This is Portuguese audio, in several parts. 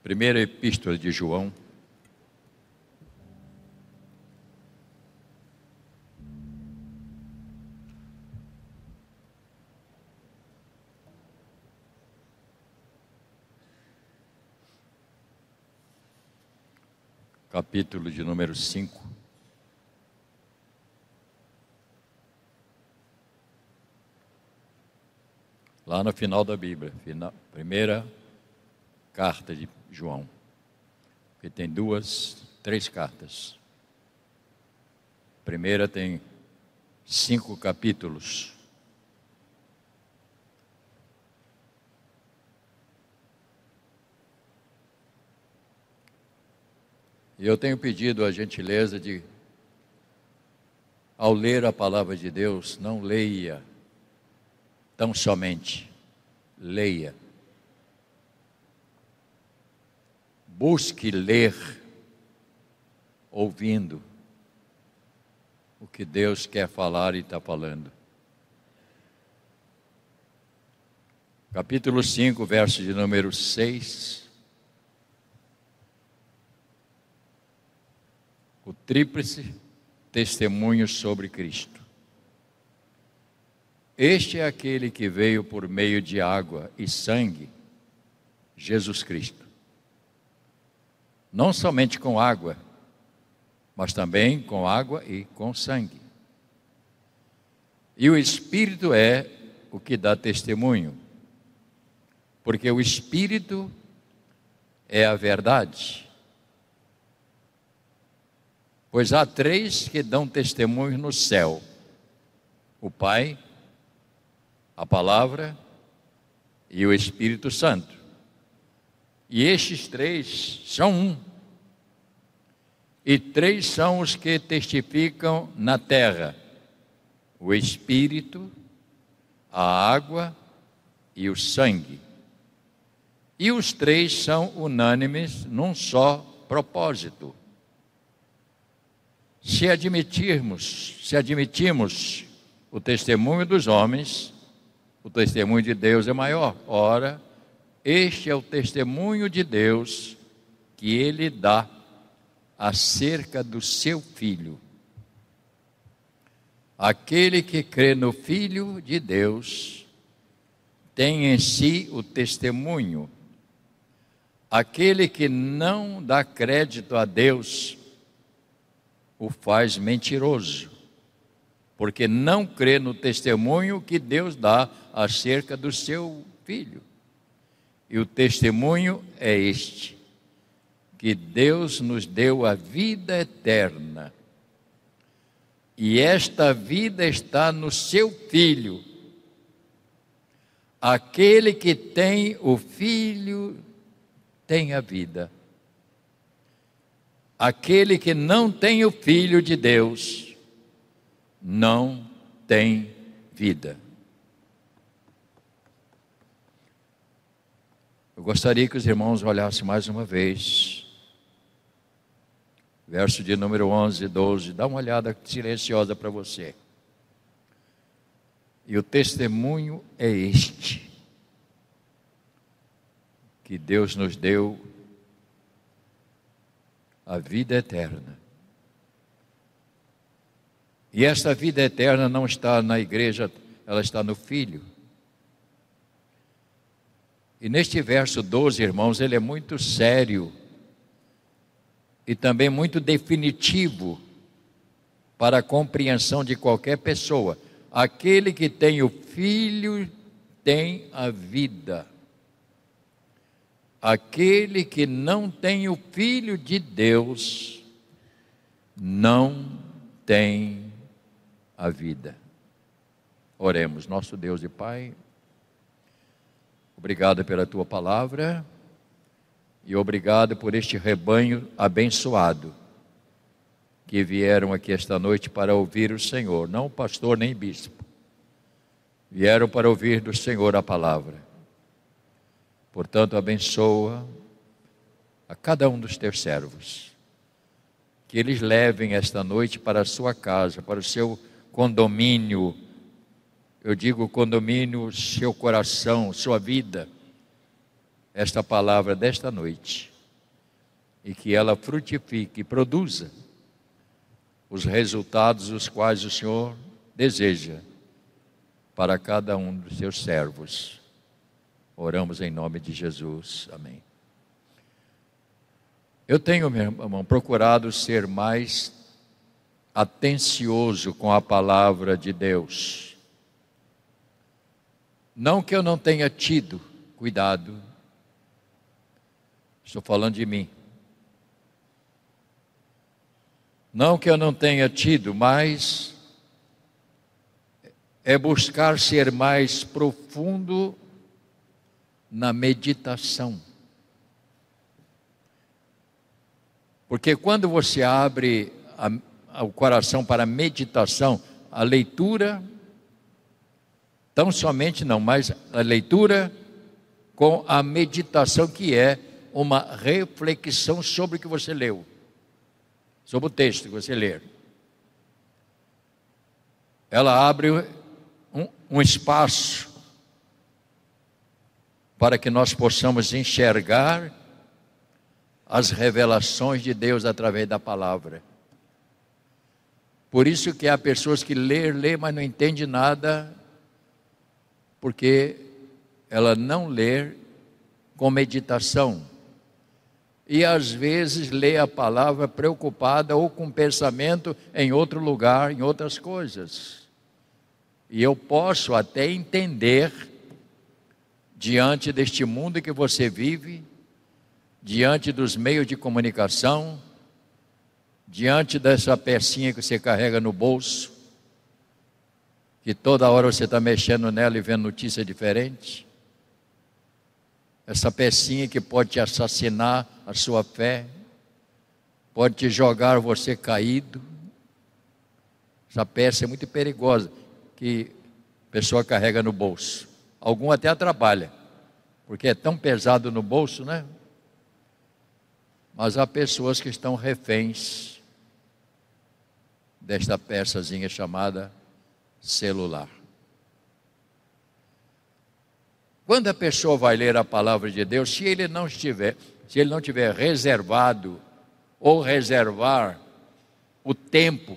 Primeira Epístola de João, capítulo de número 5. Lá no final da Bíblia, primeira carta de João, que tem três cartas. A primeira tem 5 capítulos. E eu tenho pedido a gentileza de, ao ler a palavra de Deus, não leia tão somente, leia. Busque ler, ouvindo o que Deus quer falar e está falando. Capítulo 5, verso de número 6. O tríplice testemunho sobre Cristo. Este é aquele que veio por meio de água e sangue, Jesus Cristo. Não somente com água, mas também com água e com sangue. E o Espírito é o que dá testemunho, porque o Espírito é a verdade. Pois há 3 que dão testemunho no céu: o Pai, a Palavra e o Espírito Santo. E estes 3 são um. E 3 são os que testificam na terra: o Espírito, a água e o sangue. E os 3 são unânimes num só propósito. Se admitimos o testemunho dos homens, o testemunho de Deus é maior. Ora, este é o testemunho de Deus que Ele dá acerca do seu Filho. Aquele que crê no Filho de Deus tem em si o testemunho. Aquele que não dá crédito a Deus o faz mentiroso, porque não crê no testemunho que Deus dá acerca do seu Filho. E o testemunho é este: que Deus nos deu a vida eterna, e esta vida está no seu Filho. Aquele que tem o Filho tem a vida. Aquele que não tem o Filho de Deus não tem vida. Eu gostaria que os irmãos olhassem mais uma vez, verso de número 11 e 12, dá uma olhada silenciosa para você. E o testemunho é este: que Deus nos deu a vida eterna. E esta vida eterna não está na igreja, ela está no Filho. E neste verso 12, irmãos, ele é muito sério e também muito definitivo para a compreensão de qualquer pessoa. Aquele que tem o Filho tem a vida. Aquele que não tem o Filho de Deus não tem a vida. Oremos. Nosso Deus e Pai, obrigado pela Tua palavra e obrigado por este rebanho abençoado que vieram aqui esta noite para ouvir o Senhor, não pastor nem bispo, vieram para ouvir do Senhor a palavra. Portanto, abençoa a cada um dos teus servos, que eles levem esta noite para a sua casa, para o seu condomínio. Eu digo condomínio, seu coração, sua vida. Esta palavra desta noite e que ela frutifique e produza os resultados os quais o Senhor deseja para cada um dos seus servos. Oramos em nome de Jesus. Amém. Eu tenho, meu irmão, procurado ser mais atencioso com a palavra de Deus. Não que eu não tenha tido cuidado, estou falando de mim. Não que eu não tenha tido, mas é buscar ser mais profundo na meditação. Porque quando você abre o coração para a meditação, a leitura, tão somente não, mas a leitura com a meditação, que é uma reflexão sobre o que você leu, sobre o texto que você lê. Ela abre um espaço para que nós possamos enxergar as revelações de Deus através da palavra. Por isso que há pessoas que lê, mas não entende nada, porque ela não lê com meditação. E às vezes lê a palavra preocupada ou com pensamento em outro lugar, em outras coisas. E eu posso até entender, diante deste mundo que você vive, diante dos meios de comunicação, diante dessa pecinha que você carrega no bolso, que toda hora você está mexendo nela e vendo notícia diferente, essa pecinha que pode te assassinar a sua fé, pode te jogar você caído. Essa peça é muito perigosa, que a pessoa carrega no bolso. Algum até atrapalha, porque é tão pesado no bolso, né? Mas há pessoas que estão reféns desta peçazinha chamada celular. Quando a pessoa vai ler a palavra de Deus, se ele não tiver reservado ou reservar o tempo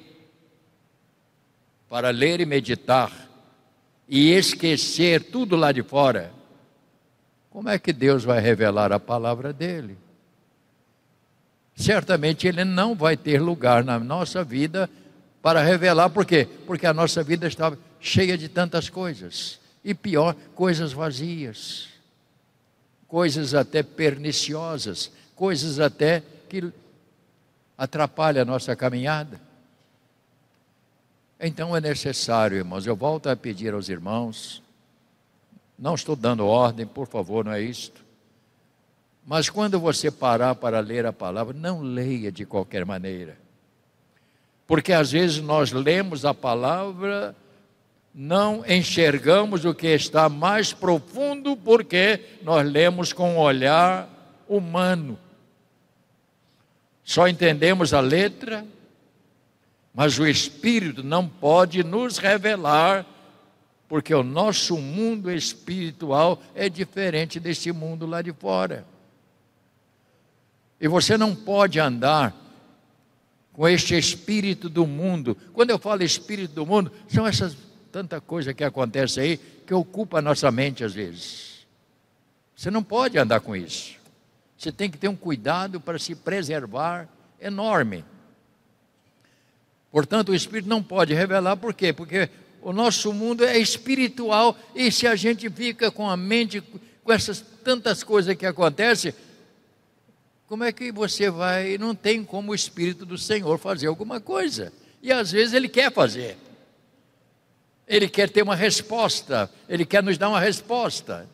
para ler e meditar e esquecer tudo lá de fora, como é que Deus vai revelar a palavra dele? Certamente ele não vai ter lugar na nossa vida para revelar. Por quê? Porque a nossa vida está cheia de tantas coisas. E pior, coisas vazias, coisas até perniciosas, coisas até que atrapalham a nossa caminhada. Então é necessário, irmãos, eu volto a pedir aos irmãos, não estou dando ordem, por favor, não é isto. Mas quando você parar para ler a palavra, não leia de qualquer maneira. Porque às vezes nós lemos a palavra, não enxergamos o que está mais profundo, porque nós lemos com um olhar humano. Só entendemos a letra, mas o Espírito não pode nos revelar, porque o nosso mundo espiritual é diferente desse mundo lá de fora. E você não pode andar com este espírito do mundo. Quando eu falo espírito do mundo, são essas tanta coisa que acontece aí, que ocupa a nossa mente às vezes. Você não pode andar com isso. Você tem que ter um cuidado para se preservar enorme. Portanto, o Espírito não pode revelar. Por quê? Porque o nosso mundo é espiritual, e se a gente fica com a mente, com essas tantas coisas que acontecem, como é que você vai? Não tem como o Espírito do Senhor fazer alguma coisa. E às vezes Ele quer fazer. Ele quer ter uma resposta. Ele quer nos dar uma resposta.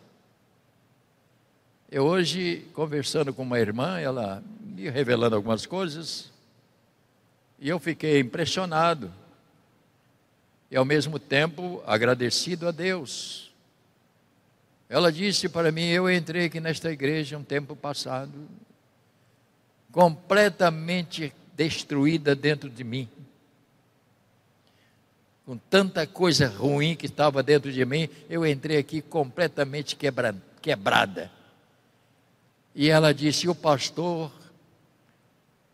Eu hoje, conversando com uma irmã, ela me revelando algumas coisas, e eu fiquei impressionado. E ao mesmo tempo agradecido a Deus. Ela disse para mim: eu entrei aqui nesta igreja um tempo passado, completamente destruída dentro de mim, com tanta coisa ruim que estava dentro de mim. Eu entrei aqui completamente quebrada. E ela disse: o pastor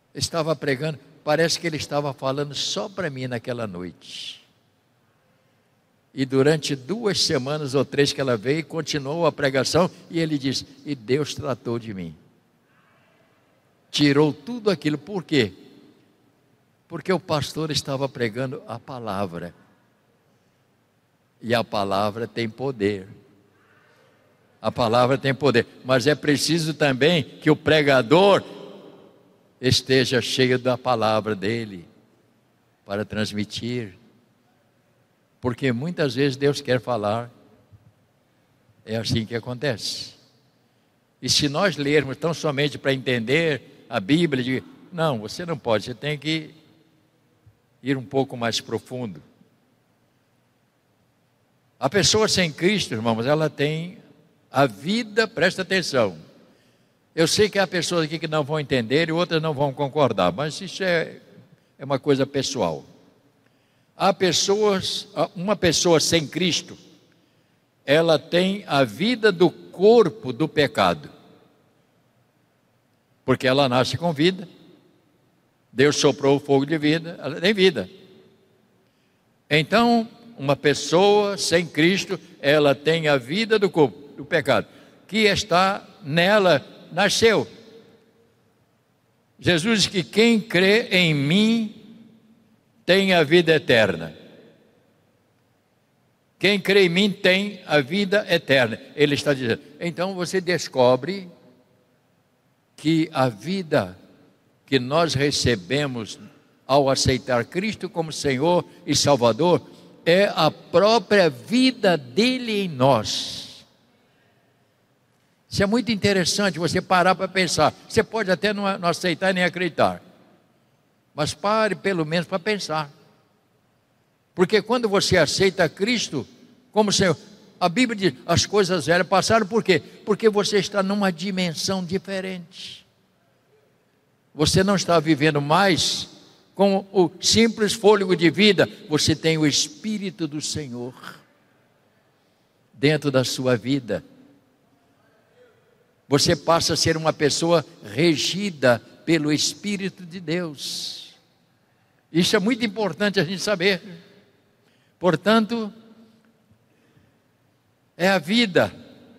estava pregando, parece que ele estava falando só para mim naquela noite. E durante 2 semanas ou 3 que ela veio, continuou a pregação, e ele disse, e Deus tratou de mim. Tirou tudo aquilo, por quê? Porque o pastor estava pregando a palavra. E a palavra tem poder. A palavra tem poder, mas é preciso também que o pregador esteja cheio da palavra dele, para transmitir. Porque muitas vezes Deus quer falar, é assim que acontece. E se nós lermos tão somente para entender a Bíblia, não, você não pode, você tem que ir um pouco mais profundo. A pessoa sem Cristo, irmãos, ela tem a vida, presta atenção. Eu sei que há pessoas aqui que não vão entender e outras não vão concordar, mas isso é uma coisa pessoal. Uma pessoa sem Cristo, ela tem a vida do corpo do pecado. Porque ela nasce com vida, Deus soprou o fogo de vida, ela tem vida. Então, uma pessoa sem Cristo, ela tem a vida do corpo, do pecado, que está nela, nasceu. Jesus diz que quem crê em mim tem a vida eterna. Quem crê em mim tem a vida eterna. Ele está dizendo, então você descobre que a vida que nós recebemos ao aceitar Cristo como Senhor e Salvador é a própria vida dele em nós. Isso é muito interessante você parar para pensar. Você pode até não aceitar nem acreditar, mas pare pelo menos para pensar. Porque quando você aceita Cristo como Senhor, a Bíblia diz, as coisas velhas passaram, por quê? Porque você está numa dimensão diferente. Você não está vivendo mais com o simples fôlego de vida, você tem o Espírito do Senhor dentro da sua vida. Você passa a ser uma pessoa regida pelo Espírito de Deus. Isso é muito importante a gente saber. Portanto, é a vida.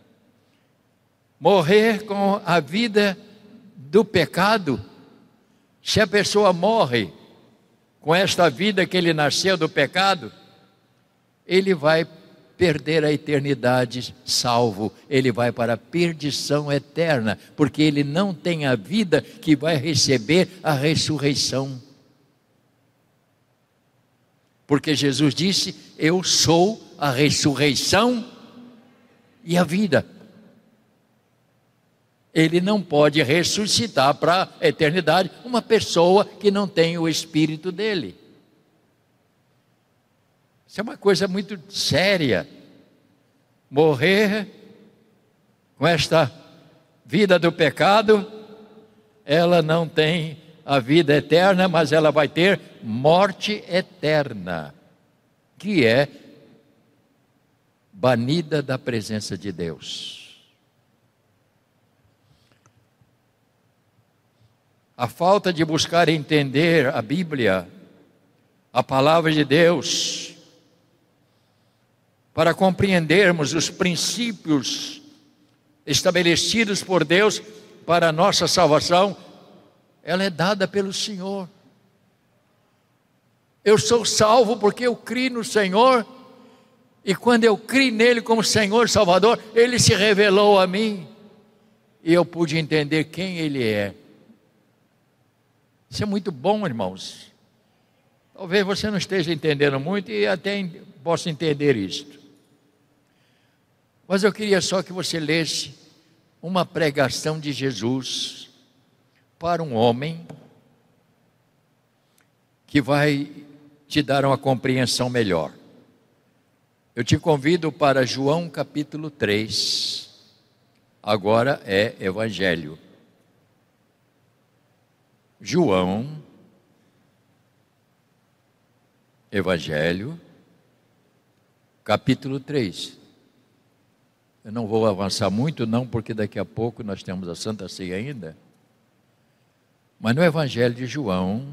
Morrer com a vida do pecado. Se a pessoa morre com esta vida que ele nasceu do pecado, ele vai perder a eternidade salvo, ele vai para a perdição eterna, porque ele não tem a vida que vai receber a ressurreição. Porque Jesus disse, eu sou a ressurreição e a vida. Ele não pode ressuscitar para a eternidade uma pessoa que não tem o Espírito dele. Isso é uma coisa muito séria. Morrer com esta vida do pecado, ela não tem a vida eterna, mas ela vai ter morte eterna, que é banida da presença de Deus. A falta de buscar entender a Bíblia, a palavra de Deus, para compreendermos os princípios estabelecidos por Deus para a nossa salvação, ela é dada pelo Senhor. Eu sou salvo porque eu criei no Senhor, e quando eu criei nele como Senhor e Salvador, ele se revelou a mim, e eu pude entender quem ele é. Isso é muito bom, irmãos. Talvez você não esteja entendendo muito e até possa entender isto. Mas eu queria só que você lesse uma pregação de Jesus para um homem que vai te dar uma compreensão melhor. Eu te convido para João capítulo 3. Agora é Evangelho. João, Evangelho, capítulo 3. Eu não vou avançar muito não, porque daqui a pouco nós temos a Santa Ceia ainda. Mas no Evangelho de João,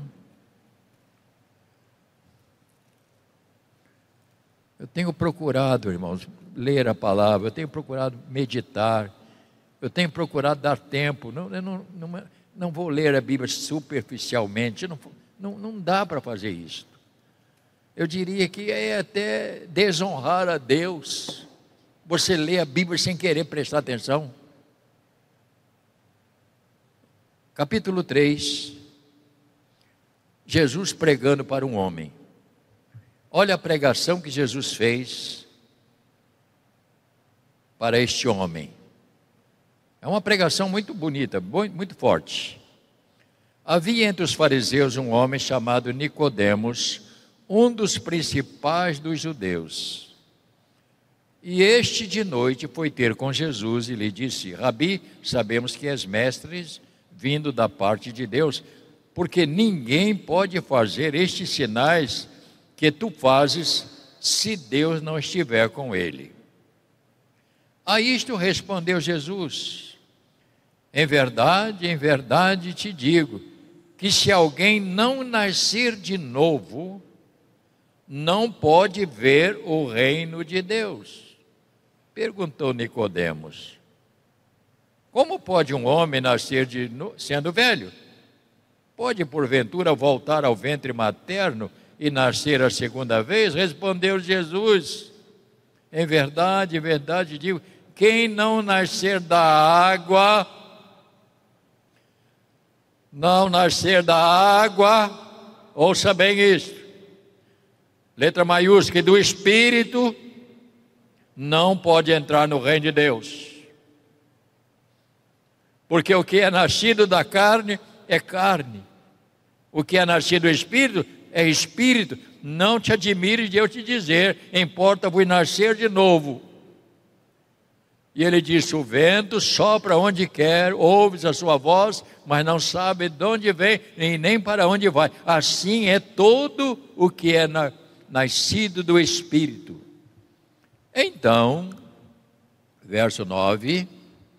eu tenho procurado, irmãos, ler a palavra, eu tenho procurado meditar, eu tenho procurado dar tempo. Não vou ler a Bíblia superficialmente, não dá para fazer isso. Eu diria que é até desonrar a Deus você lê a Bíblia sem querer prestar atenção. Capítulo 3, Jesus pregando para um homem. Olha a pregação que Jesus fez para este homem. É uma pregação muito bonita, muito forte. Havia entre os fariseus um homem chamado Nicodemos, um dos principais dos judeus. E este de noite foi ter com Jesus e lhe disse: Rabi, sabemos que és mestre vindo da parte de Deus, porque ninguém pode fazer estes sinais que tu fazes se Deus não estiver com ele. A isto respondeu Jesus: em verdade te digo, que se alguém não nascer de novo, não pode ver o reino de Deus. Perguntou Nicodemos: como pode um homem nascer sendo velho? Pode porventura voltar ao ventre materno e nascer a segunda vez? Respondeu Jesus: em verdade digo, quem não nascer da água, ouça bem isto, letra maiúscula, do Espírito, não pode entrar no reino de Deus. Porque o que é nascido da carne é carne, o que é nascido do Espírito é Espírito. Não te admires de eu te dizer, importa-vos nascer de novo. E ele disse: o vento sopra onde quer, ouves a sua voz, mas não sabe de onde vem e nem para onde vai. Assim é todo o que é nascido do Espírito. Então, verso 9,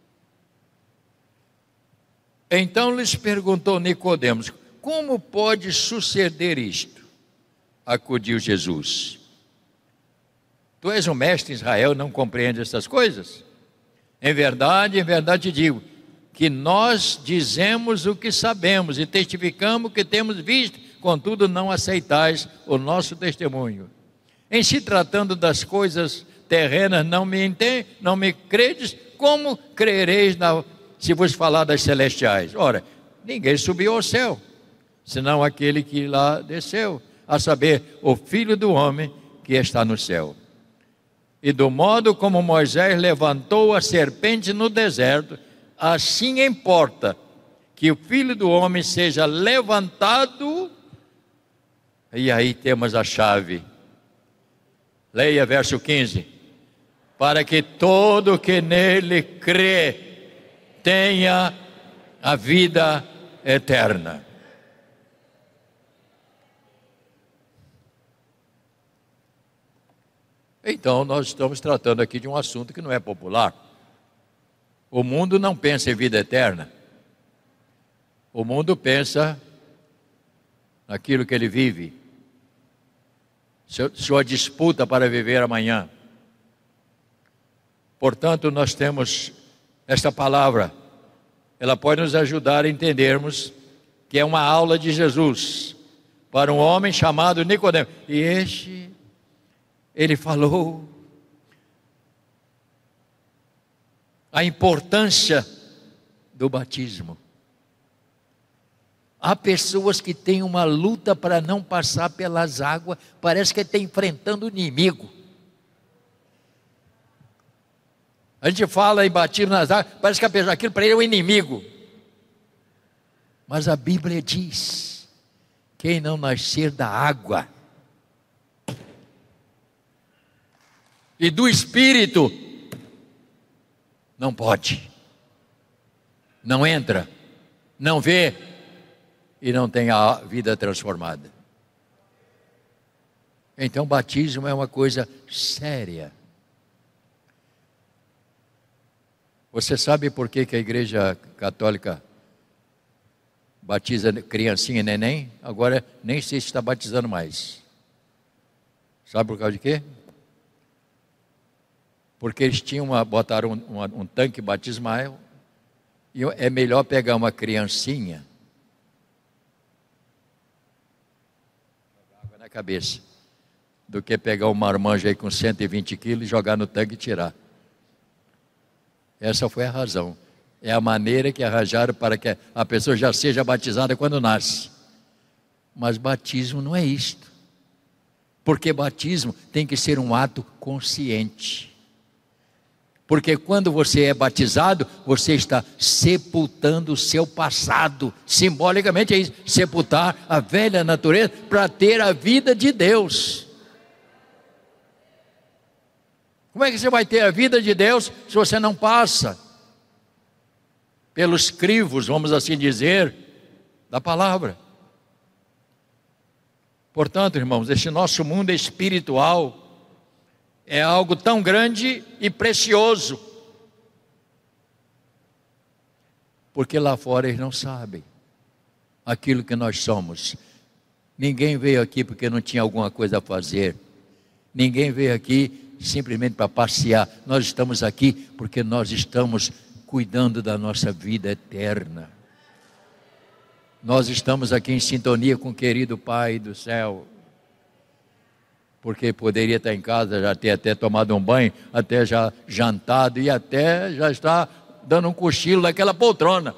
então lhes perguntou Nicodemos: como pode suceder isto? Acudiu Jesus: tu és um mestre em Israel, não compreende estas coisas? Em verdade te digo, que nós dizemos o que sabemos e testificamos o que temos visto, contudo não aceitais o nosso testemunho. Em se tratando das coisas terrenas não me credes, como crereis se vos falar das celestiais? Ora, ninguém subiu ao céu, senão aquele que lá desceu, a saber, o Filho do homem que está no céu. E do modo como Moisés levantou a serpente no deserto, assim importa que o Filho do homem seja levantado. E aí temos a chave. Leia verso 15. Para que todo que nele crê tenha a vida eterna. Então, nós estamos tratando aqui de um assunto que não é popular. O mundo não pensa em vida eterna. O mundo pensa naquilo que ele vive, sua disputa para viver amanhã. Portanto, nós temos esta palavra, ela pode nos ajudar a entendermos que é uma aula de Jesus para um homem chamado Nicodemo. E ele falou a importância do batismo. Há pessoas que têm uma luta para não passar pelas águas, parece que está enfrentando o inimigo. A gente fala em batismo nas águas, parece que aquilo para ele é o inimigo. Mas a Bíblia diz: quem não nascer da água e do Espírito, não pode, não entra, não vê e não tem a vida transformada. Então, batismo é uma coisa séria. Você sabe por que a Igreja Católica batiza criancinha e neném, agora nem sei se está batizando mais. Sabe por causa de quê? Porque eles botaram um tanque batismal, e é melhor pegar uma criancinha, jogar água na cabeça, do que pegar um marmanjo aí com 120 quilos, jogar no tanque e tirar. Essa foi a razão. É a maneira que arranjaram para que a pessoa já seja batizada quando nasce. Mas batismo não é isto. Porque batismo tem que ser um ato consciente. Porque quando você é batizado, você está sepultando o seu passado. Simbolicamente é isso, sepultar a velha natureza para ter a vida de Deus. Como é que você vai ter a vida de Deus se você não passa pelos crivos, vamos assim dizer, da palavra? Portanto, irmãos, este nosso mundo espiritual é algo tão grande e precioso, porque lá fora eles não sabem aquilo que nós somos. Ninguém veio aqui porque não tinha alguma coisa a fazer. Ninguém veio aqui simplesmente para passear. Nós estamos aqui porque nós estamos cuidando da nossa vida eterna. Nós estamos aqui em sintonia com o querido Pai do céu, porque poderia estar em casa, já ter até tomado um banho, até já jantado e até já está dando um cochilo naquela poltrona.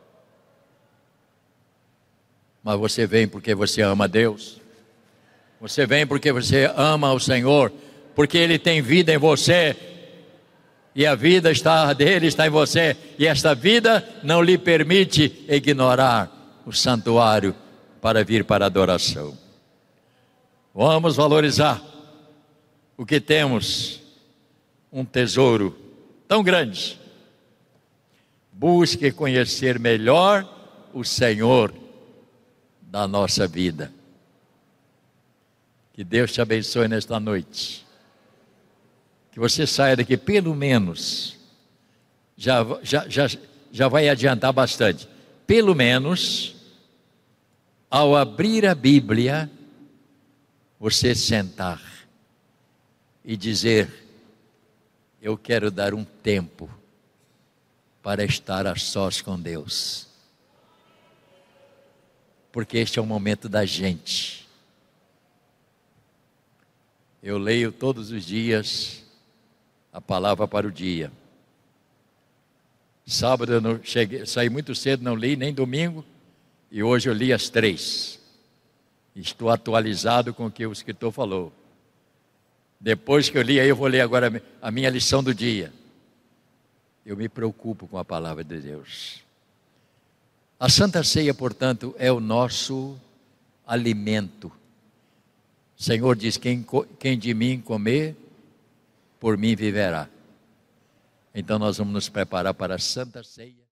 Mas você vem porque você ama Deus. Você vem porque você ama o Senhor, porque Ele tem vida em você, e a vida dele está em você, e esta vida não lhe permite ignorar o santuário para vir para a adoração. Vamos valorizar o que temos, um tesouro tão grande. Busque conhecer melhor o Senhor da nossa vida. Que Deus te abençoe nesta noite. Que você saia daqui pelo menos, já vai adiantar bastante. Pelo menos, ao abrir a Bíblia, você sentar e dizer: eu quero dar um tempo para estar a sós com Deus. Porque este é o momento da gente. Eu leio todos os dias a palavra para o dia. Sábado eu saí muito cedo, não li nem domingo, e hoje eu li às 3. Estou atualizado com o que o escritor falou. Depois que eu li, aí eu vou ler agora a minha lição do dia. Eu me preocupo com a palavra de Deus. A Santa Ceia, portanto, é o nosso alimento. O Senhor diz: quem de mim comer, por mim viverá. Então nós vamos nos preparar para a Santa Ceia.